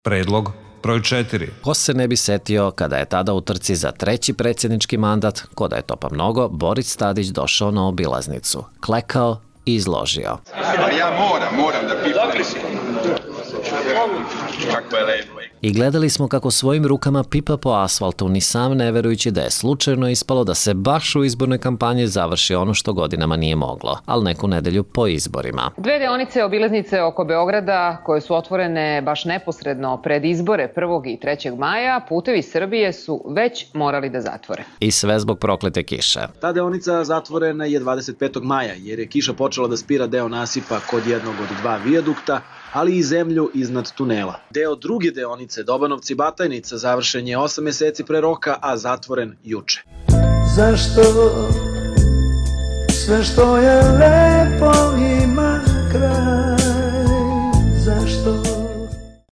Predlog broj 4. Ko se ne bi setio kada je tada u trci za 3. predsjednički mandat, ko da je to pa mnogo, Boris Tadić došao na obilaznicu, klekao i izložio. Ja moram da pipam. Dokli si? Kako je lepo. I gledali smo kako svojim rukama pipa po asfaltu, ni sam ne verujući da je slučajno ispalo da se baš u izbornoj kampanji završi ono što godinama nije moglo, ali neku nedelju po izborima. 2 deonice obilaznice oko Beograda, koje su otvorene baš neposredno pred izbore 1. i 3. maja, Putevi Srbije su već morali da zatvore. I sve zbog proklete kiše. Ta deonica zatvorena je 25. maja, jer je kiša počela da spira deo nasipa kod jednog od 2 vijadukta, ali i zemlju iznad tunela. Deo druge deonice Dobanovci-Batajnica završen je 8 meseci pre roka, a zatvoren juče. Zašto sve što je lepo ima kraj?